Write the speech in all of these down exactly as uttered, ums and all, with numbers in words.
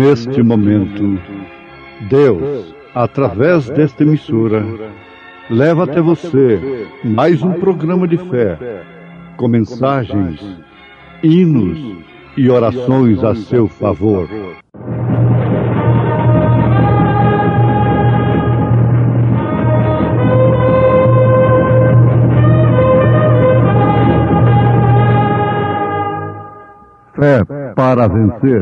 neste momento, Deus, através desta emissora, leva até você mais um programa de fé, com mensagens, hinos e orações a seu favor. Fé para vencer.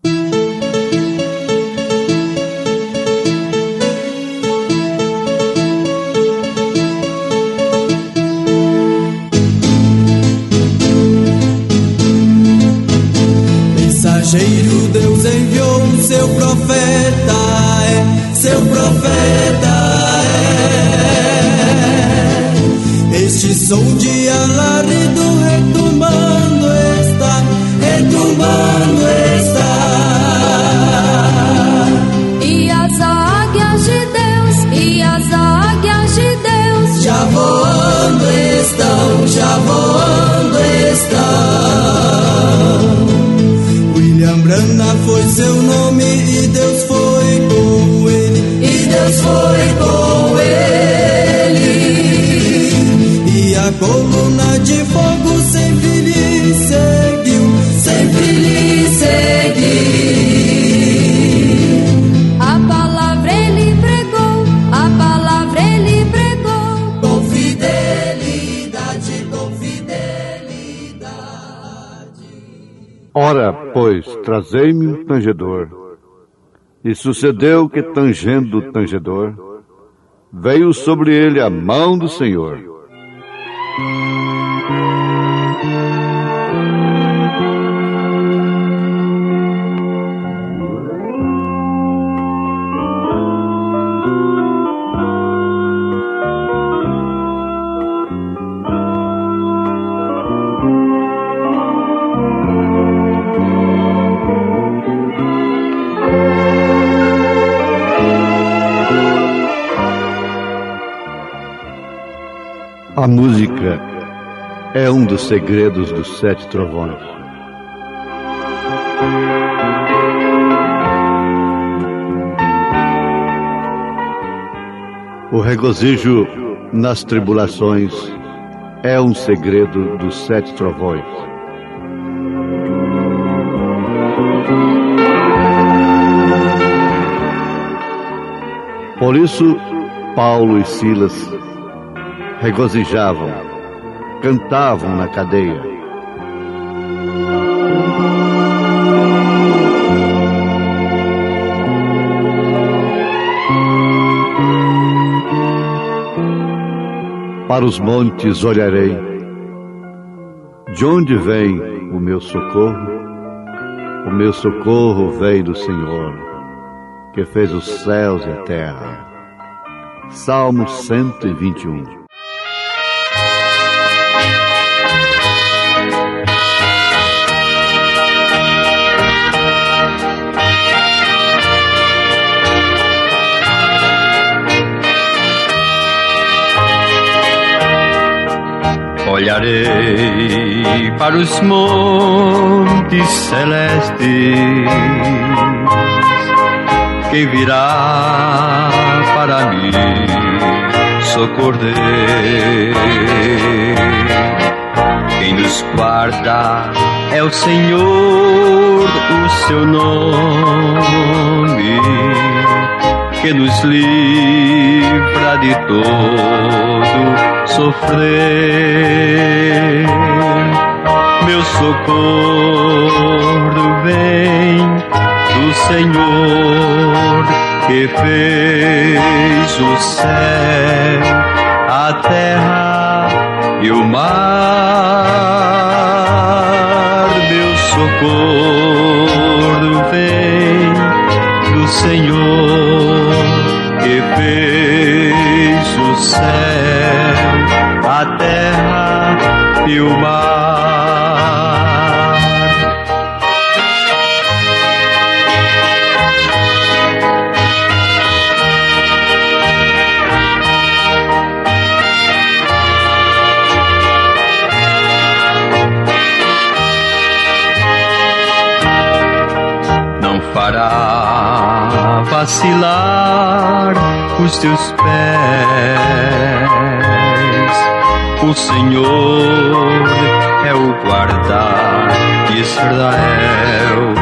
Mensageiro, Deus enviou o seu profeta, é, seu profeta é. Este som de alarido retumbando está, retumbando está. E as águias de Deus, e as águias de Deus já voando estão, já voando estão. William Branham foi seu nome e Deus foi com ele, e Deus foi com ele. E a coluna de fogo sempre lhe seguiu, sempre lhe seguiu. A palavra ele pregou, a palavra ele pregou, com fidelidade, com fidelidade. Ora, pois, trazei-me um tangedor. E sucedeu que, tangendo o tangedor, veio sobre ele a mão do Senhor. A música é um dos segredos dos sete trovões. O regozijo nas tribulações é um segredo dos sete trovões. Por isso, Paulo e Silas regozijavam, cantavam na cadeia. Para os montes olharei, de onde vem o meu socorro? O meu socorro vem do Senhor, que fez os céus e a terra. Salmo cento e vinte e um. Olharei para os montes celestes, quem virá para mim socorrer? Quem nos guarda é o Senhor, o seu nome, que nos livra de todo sofrer. Meu socorro vem do Senhor, que fez o céu, a terra e o mar. Meu socorro vem do Senhor, que fez o céu, a terra e o mar. Não fará vacilar os teus pés. O Senhor é o guarda de Israel.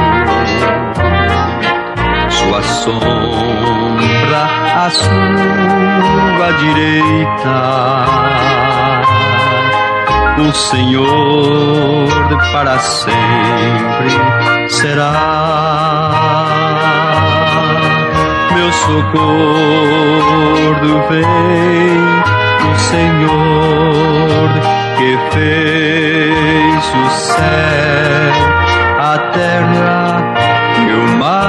Sua sombra à sua direita. O Senhor para sempre será meu socorro, vem do Senhor que fez o céu, a terra e o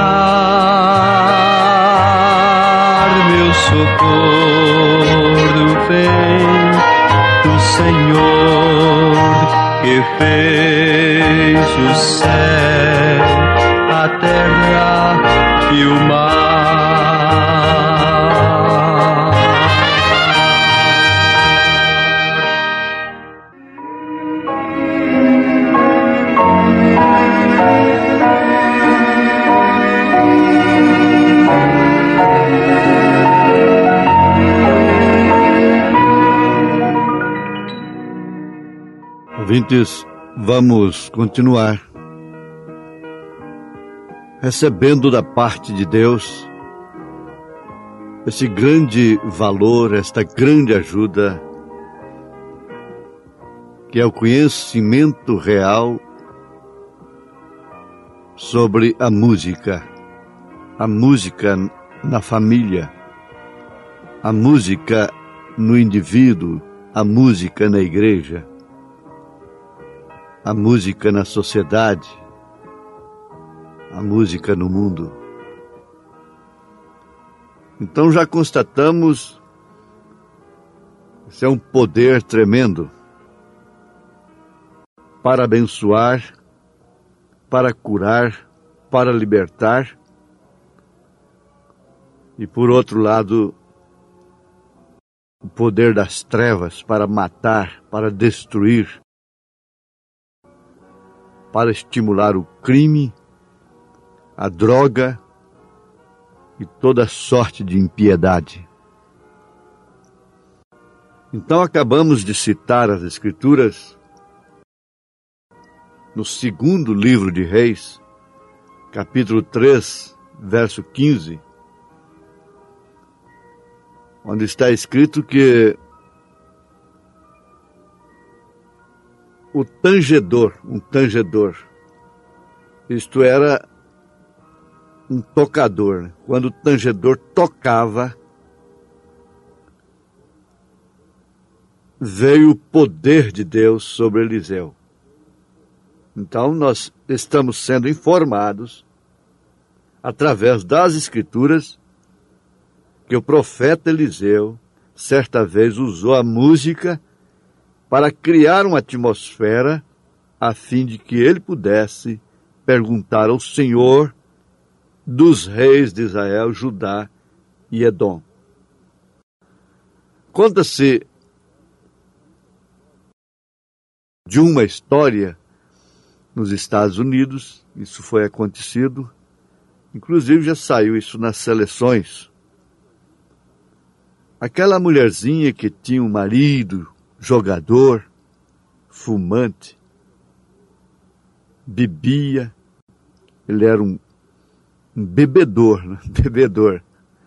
mar. Meu socorro vem do Senhor que fez o céu, a terra e o mar. Ouvintes, vamos continuar recebendo da parte de Deus esse grande valor, esta grande ajuda, que é o conhecimento real sobre a música, a música na família, a música no indivíduo, a música na igreja, a música na sociedade, a música no mundo. Então já constatamos que isso é um poder tremendo para abençoar, para curar, para libertar e, por outro lado, o poder das trevas para matar, para destruir, para estimular o crime, a droga e toda sorte de impiedade. Então acabamos de citar as Escrituras no segundo livro de Reis, capítulo três, verso quinze, onde está escrito que o tangedor, um tangedor, isto era um tocador, né? Quando o tangedor tocava, veio o poder de Deus sobre Eliseu. Então nós estamos sendo informados, através das Escrituras, que o profeta Eliseu, certa vez, usou a música para criar uma atmosfera a fim de que ele pudesse perguntar ao Senhor dos reis de Israel, Judá e Edom. Conta-se de uma história nos Estados Unidos, isso foi acontecido, inclusive já saiu isso nas seleções. Aquela mulherzinha que tinha um marido jogador, fumante, bebia, ele era um, um bebedor, né? bebedor.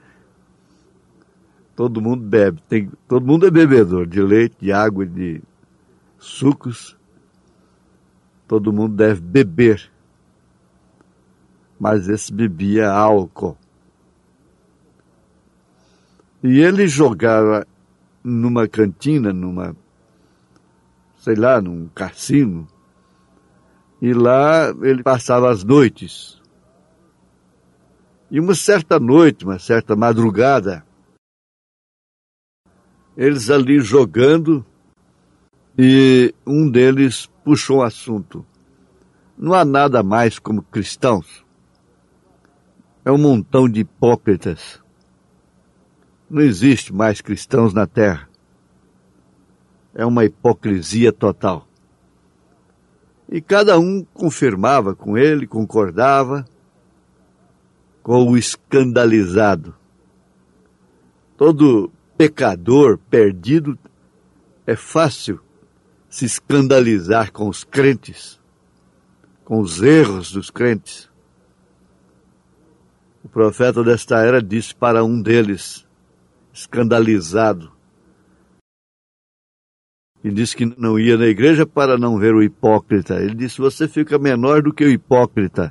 Todo mundo bebe, tem, todo mundo é bebedor, de leite, de água, de sucos, todo mundo deve beber, mas esse bebia álcool. E ele jogava numa cantina, numa sei lá, num cassino, e lá ele passava as noites. E uma certa noite, uma certa madrugada, eles ali jogando, e um deles puxou um assunto. Não há nada mais como cristãos. É um montão de hipócritas. Não existe mais cristãos na terra. É uma hipocrisia total. E cada um confirmava com ele, concordava. com o escandalizado. Todo pecador perdido é fácil se escandalizar com os crentes, com os erros dos crentes. O profeta desta era disse para um deles, escandalizado, e disse que não ia na igreja para não ver o hipócrita. Ele disse, você fica menor do que o hipócrita.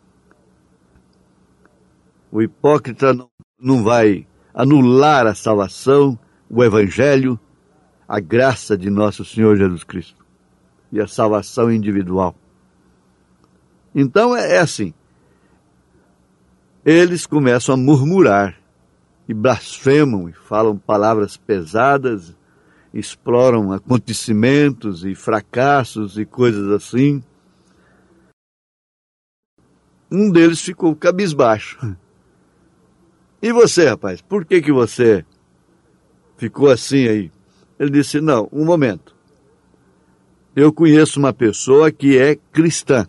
O hipócrita não, não vai anular a salvação, o evangelho, a graça de nosso Senhor Jesus Cristo e a salvação individual. Então é assim, eles começam a murmurar e blasfemam e falam palavras pesadas, exploram acontecimentos e fracassos e coisas assim. Um deles ficou cabisbaixo. E você, rapaz, por que que você ficou assim aí? Ele disse, não, um momento. Eu conheço uma pessoa que é cristã.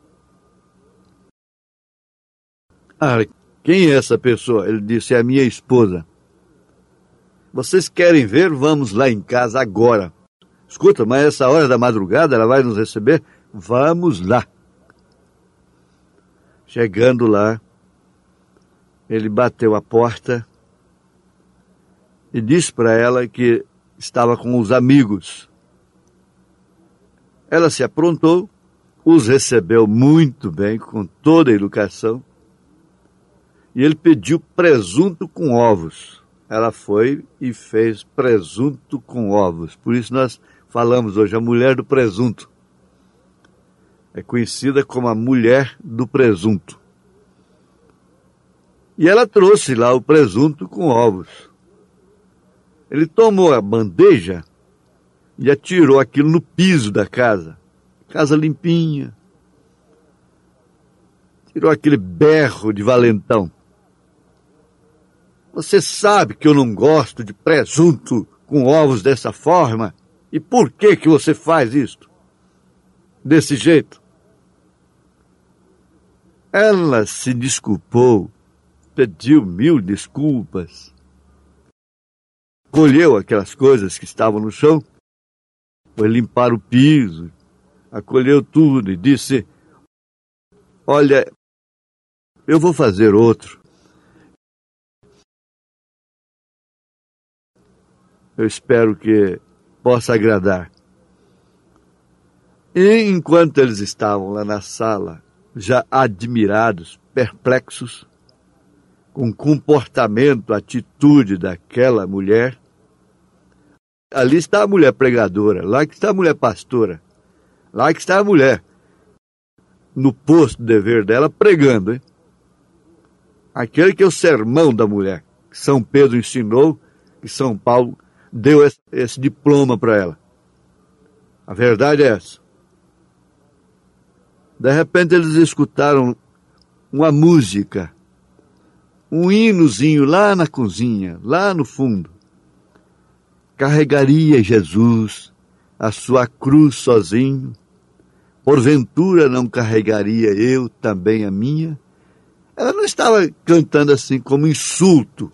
Ah, quem é essa pessoa? Ele disse, é a minha esposa. Vocês querem ver? Vamos lá em casa agora. Escuta, mas essa hora da madrugada ela vai nos receber? Vamos lá. Chegando lá, ele bateu a porta e disse para ela que estava com os amigos. Ela se aprontou, os recebeu muito bem, com toda a educação, e ele pediu presunto com ovos. Ela foi e fez presunto com ovos. Por isso nós falamos hoje, a mulher do presunto. É conhecida como a mulher do presunto. E ela trouxe lá o presunto com ovos. Ele tomou a bandeja e atirou aquilo no piso da casa. Casa limpinha. Tirou aquele berro de valentão. Você sabe que eu não gosto de presunto com ovos dessa forma? E por que que você faz isto? Desse jeito? Ela se desculpou, pediu mil desculpas, colheu aquelas coisas que estavam no chão, foi limpar o piso, acolheu tudo e disse, olha, eu vou fazer outro. Eu espero que possa agradar. E enquanto eles estavam lá na sala, já admirados, perplexos, com o comportamento, a atitude daquela mulher, ali está a mulher pregadora, lá que está a mulher pastora, lá que está a mulher, no posto de dever dela, pregando, hein? Aquele que é o sermão da mulher, que São Pedro ensinou, que São Paulo deu esse, esse diploma para ela. A verdade é essa. De repente eles escutaram uma música, um hinozinho lá na cozinha, lá no fundo. Carregaria Jesus a sua cruz sozinho, porventura não carregaria eu também a minha? Ela não estava cantando assim como insulto,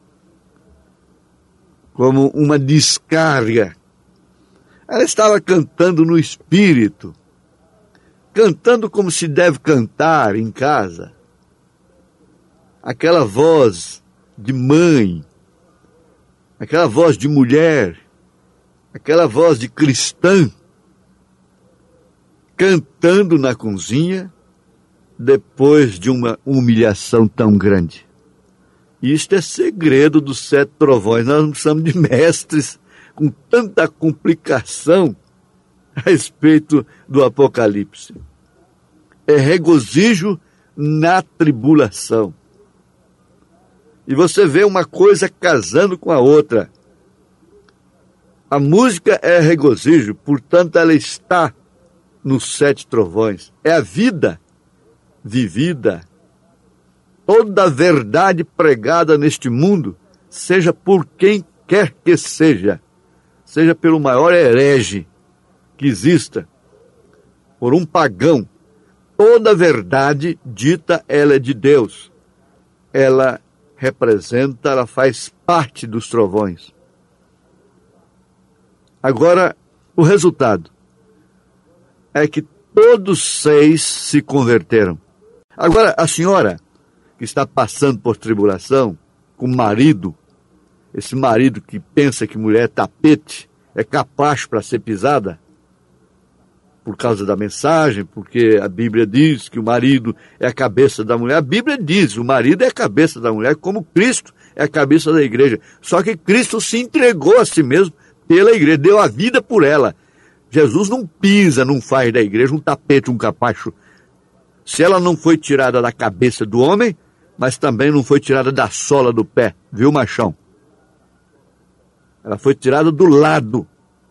como uma descarga. Ela estava cantando no espírito, cantando como se deve cantar em casa. Aquela voz de mãe, aquela voz de mulher, aquela voz de cristã, cantando na cozinha depois de uma humilhação tão grande. Isto é segredo dos sete trovões. Nós não precisamos de mestres com tanta complicação a respeito do Apocalipse. É regozijo na tribulação. E você vê uma coisa casando com a outra. A música é regozijo, portanto ela está nos sete trovões. É a vida vivida. Toda a verdade pregada neste mundo, seja por quem quer que seja, seja pelo maior herege que exista, por um pagão, toda a verdade dita ela é de Deus. ela representa, ela faz parte dos trovões. Agora, o resultado é que todos seis se converteram. Agora, a senhora que está passando por tribulação, com marido, esse marido que pensa que mulher é tapete, é capaz para ser pisada, por causa da mensagem, porque a Bíblia diz que o marido é a cabeça da mulher. A Bíblia diz, o marido é a cabeça da mulher, como Cristo é a cabeça da igreja. Só que Cristo se entregou a si mesmo pela igreja, deu a vida por ela. Jesus não pisa, não faz da igreja um tapete, um capacho. Se ela não foi tirada da cabeça do homem, mas também não foi tirada da sola do pé, viu, machão? Ela foi tirada do lado.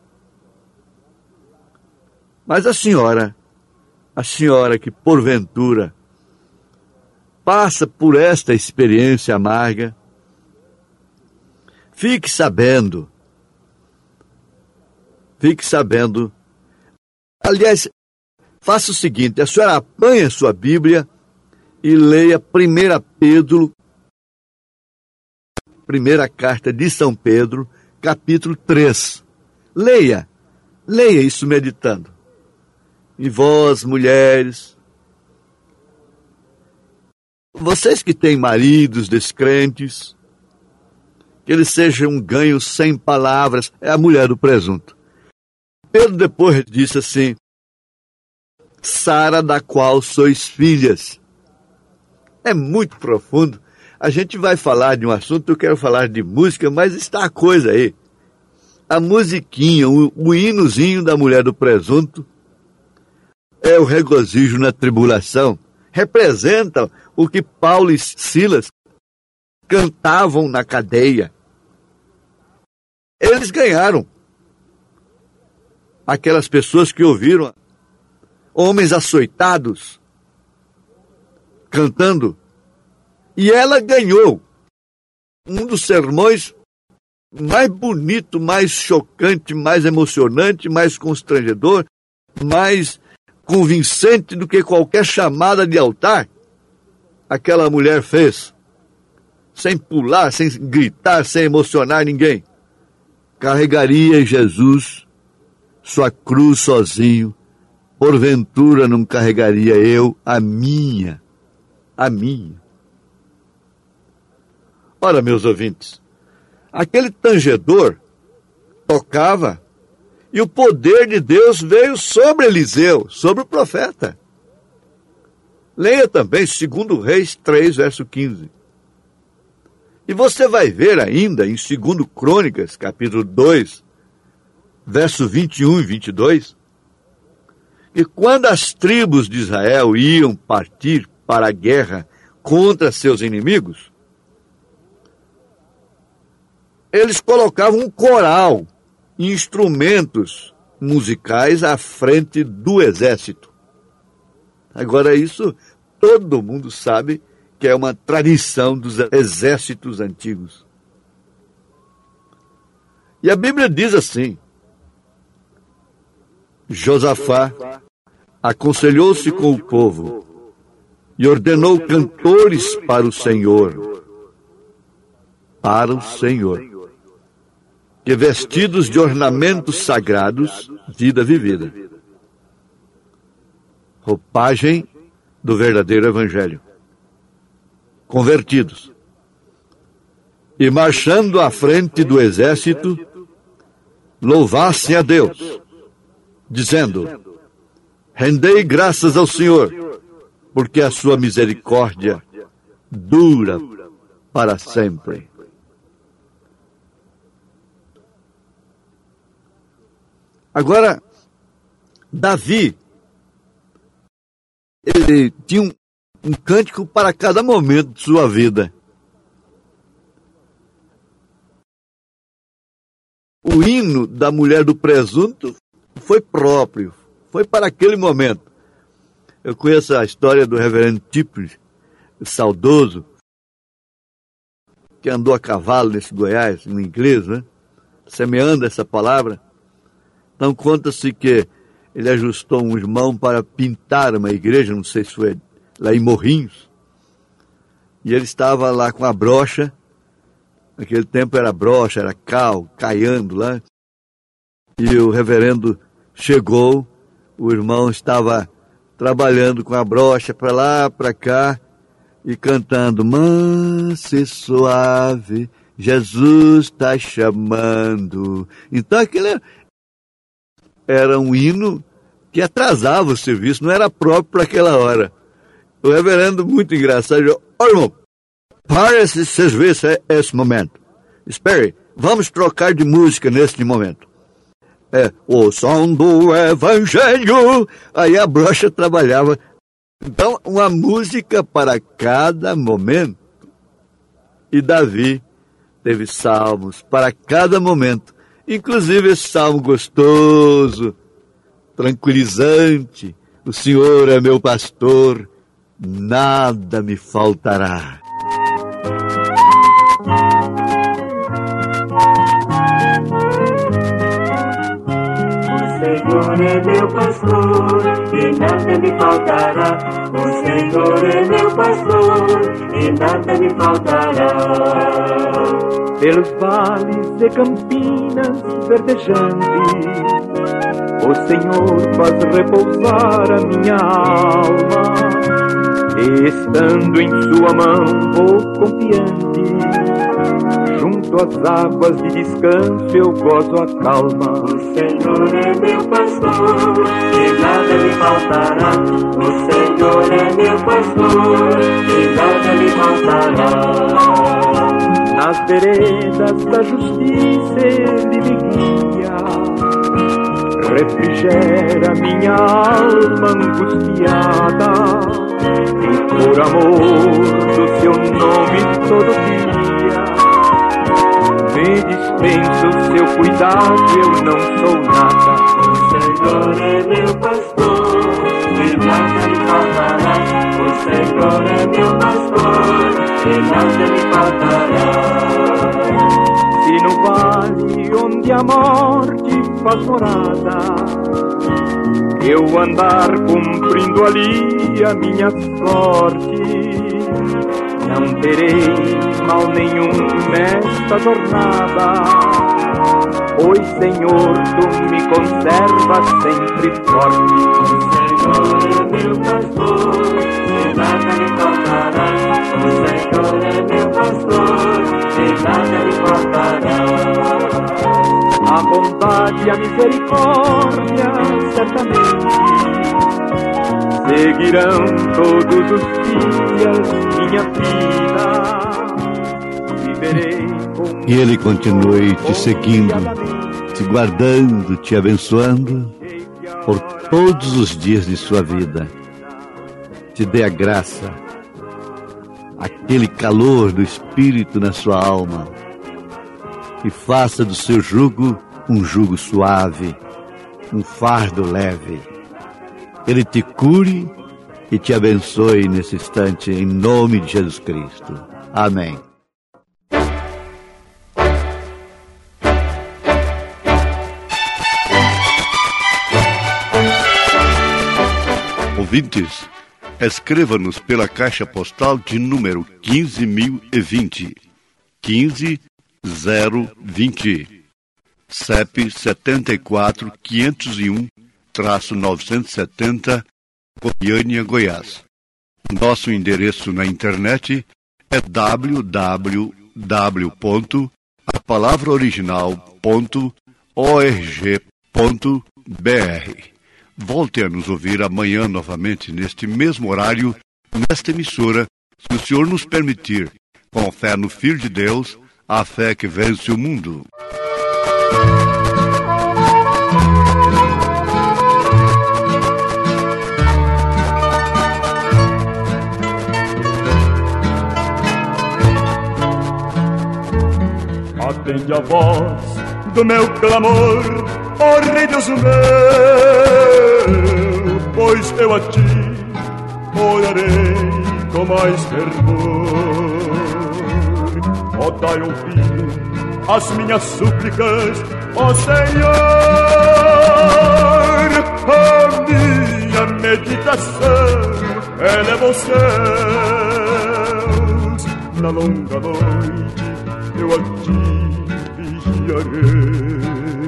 Mas a senhora, a senhora que porventura passa por esta experiência amarga, fique sabendo, fique sabendo, aliás, faça o seguinte, a senhora apanha a sua Bíblia e leia primeira Pedro, primeira carta de São Pedro, capítulo três. Leia, leia isso meditando. E vós, mulheres, vocês que têm maridos descrentes, que eles sejam ganhos sem palavras, é a mulher do presunto. Pedro depois disse assim, Sara, da qual sois filhas. É muito profundo. A gente vai falar de um assunto, eu quero falar de música, mas está a coisa aí. A musiquinha, o, o hinozinho da mulher do presunto, é o regozijo na tribulação, representa o que Paulo e Silas cantavam na cadeia. Eles ganharam. Aquelas pessoas que ouviram homens açoitados cantando, e ela ganhou um dos sermões mais bonito, mais chocante, mais emocionante, mais constrangedor, mais convincente do que qualquer chamada de altar aquela mulher fez, sem pular, sem gritar, sem emocionar ninguém. Carregaria Jesus sua cruz sozinho, porventura não carregaria eu a minha, a minha. Ora, meus ouvintes, aquele tangedor tocava e o poder de Deus veio sobre Eliseu, sobre o profeta. Leia também segundo Reis três, verso quinze. E você vai ver ainda em segundo Crônicas, capítulo dois, verso vinte e um e vinte e dois, que quando as tribos de Israel iam partir para a guerra contra seus inimigos, eles colocavam um coral, instrumentos musicais à frente do exército. Agora isso todo mundo sabe que é uma tradição dos exércitos antigos. E a Bíblia diz assim, Josafá aconselhou-se com o povo e ordenou cantores para o Senhor, para o Senhor, que vestidos de ornamentos sagrados, vida vivida. Roupagem do verdadeiro evangelho. Convertidos. E marchando à frente do exército, louvassem a Deus, dizendo, rendei graças ao Senhor, porque a sua misericórdia dura para sempre. Agora, Davi, ele tinha um, um cântico para cada momento de sua vida. O hino da mulher do presunto foi próprio, foi para aquele momento. Eu conheço a história do reverendo Tiples, o saudoso, que andou a cavalo nesse Goiás, em inglês, né? Semeando essa palavra. Então conta-se que ele ajustou um irmão para pintar uma igreja, não sei se foi lá em Morrinhos. E ele estava lá com a brocha. Naquele tempo era brocha, era cal, caiando lá. E o reverendo chegou, o irmão estava trabalhando com a brocha para lá, para cá, e cantando: manso e suave, Jesus está chamando. Então aquele era, era um hino que atrasava o serviço, não era próprio para aquela hora. O reverendo, muito engraçado, ó, irmão, para se vocês verem esse momento. Espere, vamos trocar de música neste momento. É, o som do evangelho. Aí a brocha trabalhava. Então, uma música para cada momento. E Davi teve salmos para cada momento. Inclusive esse salmo gostoso, tranquilizante. O Senhor é meu pastor, nada me faltará. O Senhor é meu pastor e nada me faltará. O Senhor é meu pastor e nada me faltará. Pelos vales e campinas verdejantes, o Senhor faz repousar a minha alma. E estando em sua mão vou confiante, junto às águas de descanso eu gozo a calma. O Senhor é meu pastor e nada me faltará. O Senhor é meu pastor e nada me faltará. Nas veredas da justiça ele me guia, refrigera minha alma angustiada. E por amor do seu nome todo dia me dispensa o seu cuidado, eu não sou nada. O Senhor é meu pastor e nada me faltará. O Senhor é meu pastor e nada me faltará. Se no vale onde a morte faz morada eu andar cumprindo ali a minha sorte, não terei mal nenhum nesta jornada, pois Senhor, tu me conservas sempre forte. O Senhor é meu pastor e nada me faltará. O Senhor é meu pastor e nada me faltará. A bondade e a misericórdia certamente seguirão todos os dias minha vida. Viverei com E Ele continue te seguindo, te guardando, te abençoando por todos os dias de sua vida. Te dê a graça, aquele calor do Espírito na sua alma, e faça do seu jugo um jugo suave, um fardo leve. Ele te cure e te abençoe nesse instante, em nome de Jesus Cristo. Amém. Ouvintes, escreva-nos pela caixa postal de número quinze mil e vinte, quinze zero vinte, C E P setenta e quatro, quinhentos e um, novecentos e setenta, Goiânia, Goiás. Nosso endereço na internet é w w w ponto a palavra original ponto org ponto b r. Volte a nos ouvir amanhã novamente neste mesmo horário, nesta emissora, se o Senhor nos permitir, com fé no Filho de Deus, a fé que vence o mundo. Atende a voz do meu clamor, ó Rei Deus meu, pois eu a ti orarei com mais fervor. Ó, dai ouvido às minhas súplicas, ó Senhor. A minha meditação eleva aos céus, na longa noite eu a ti vigiarei.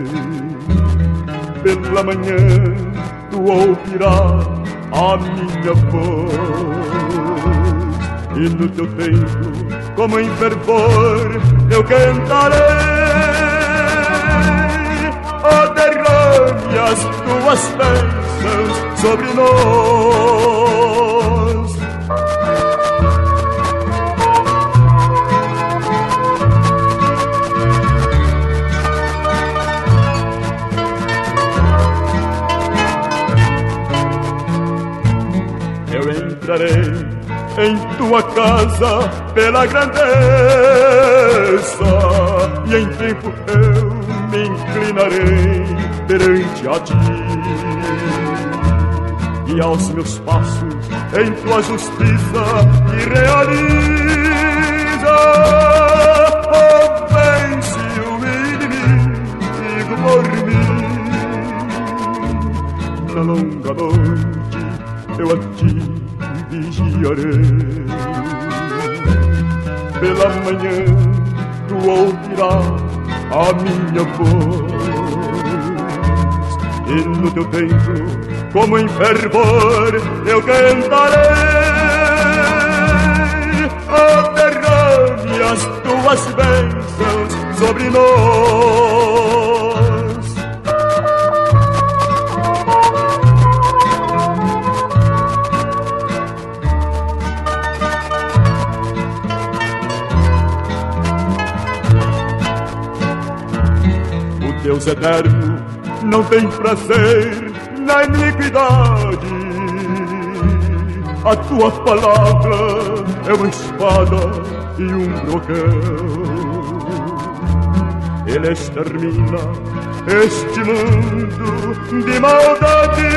Pela manhã tu ouvirás a minha voz, e no teu templo, como em fervor, eu cantarei. Oh, derrame as tuas bênçãos sobre nós. Eu entrarei em tua casa pela grandeza, e em tempo eu me inclinarei perante a ti, e aos meus passos em tua justiça me realiza. Oh, vence o inimigo por mim. Na longa noite eu a ti vigiarei. Pela manhã tu ouvirás a minha voz, e no teu templo, como em fervor, eu cantarei. Oh, derrame as tuas bênçãos sobre nós. Deus eterno não tem prazer na iniquidade. A tua palavra é uma espada e um broquel. Ele extermina este mundo de maldade,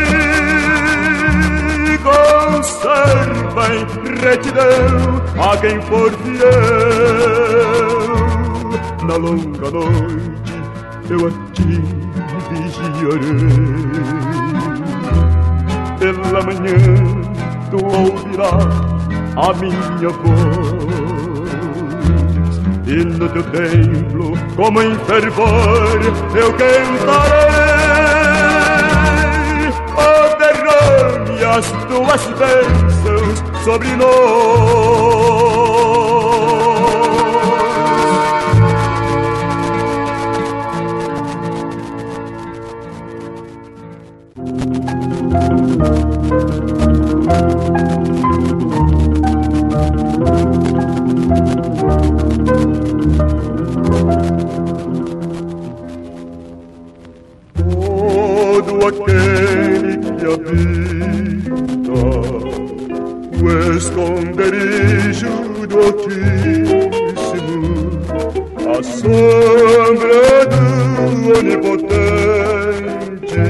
conserva em retidão a quem for fiel. Na longa noite eu a ti vigiarei. Pela manhã tu ouvirás a minha voz, e no teu templo, como em fervor, eu cantarei. Oh, derrame as tuas bênçãos sobre nós. Todo aquele que habita o esconderijo do Altíssimo, a sombra do Onipotente,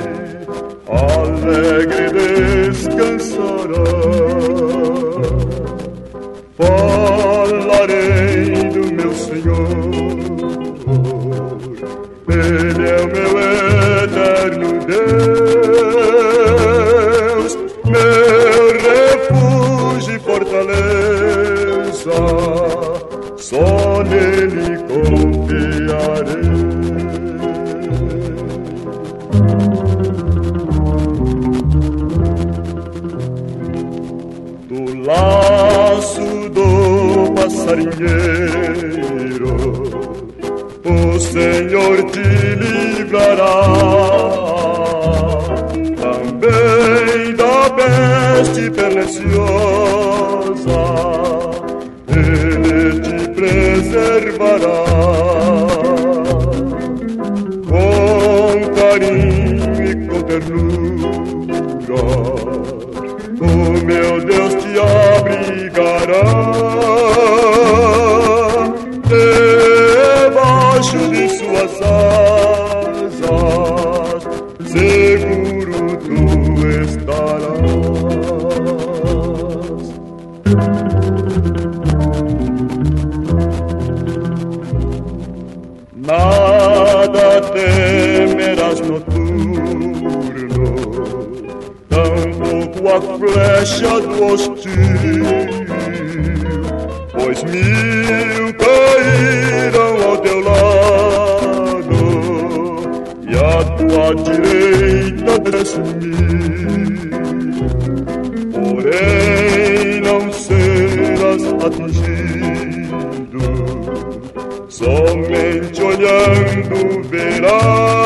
alegre descansará. Falarei do meu Senhor, Ele é o meu eterno Deus, meu refúgio e fortaleza, só nele confiarei. Do laço do passarinheiro o Senhor te livrará, também da peste perniciosa Ele te preservará. Com carinho e com ternura o meu Deus te abrigará. Debaixo de suas asas, seguro tu estarás. Nada temerás noturno, tampouco a flecha do hostil, Dois mil cairão ao teu lado e à tua direita dez mil. Porém não serás atingido, somente olhando verás